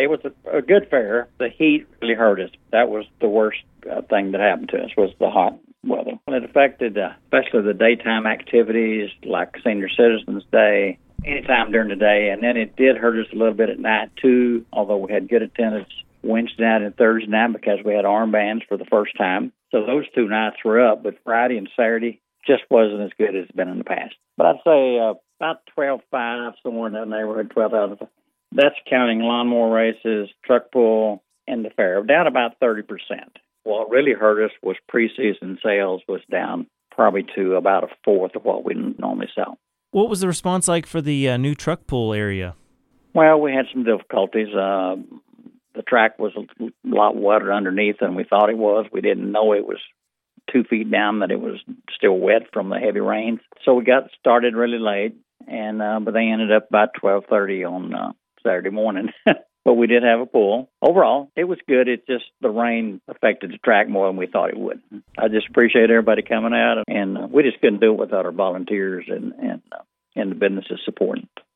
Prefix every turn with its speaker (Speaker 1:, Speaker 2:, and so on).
Speaker 1: it was a good fair. The heat really hurt us. That was the worst thing that happened to us was the hot weather. It affected especially the daytime activities like Senior Citizens Day, anytime during the day. And then it did hurt us a little bit at night, too, although we had good attendance Wednesday night and Thursday night because we had armbands for the first time. So those 2 nights were up, but Friday and Saturday just wasn't as good as it's been in the past. But I'd say about 12.5, somewhere in that neighborhood, 12,000. That's counting lawnmower races, truck pull, and the fair, down about 30%. What really hurt us was preseason sales was down probably to about a fourth of what we normally sell.
Speaker 2: What was the response like for the new truck pull area?
Speaker 1: Well, we had some difficulties. The track was a lot wetter underneath than we thought it was. We didn't know it was 2 feet down, that it was still wet from the heavy rains. So we got started really late, and but they ended up about 12:30 on Saturday morning. But we did have a pull. Overall, it was good. It just, the rain affected the track more than we thought it would. I just appreciate everybody coming out, and we just couldn't do it without our volunteers and the businesses supporting.